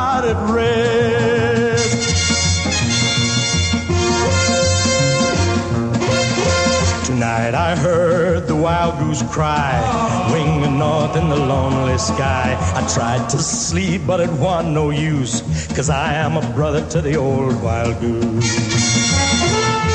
spotted red. Tonight I heard the wild goose cry, winging north in the lonely sky. I tried to sleep, but it wasn't no use, 'cause I am a brother to the old wild goose.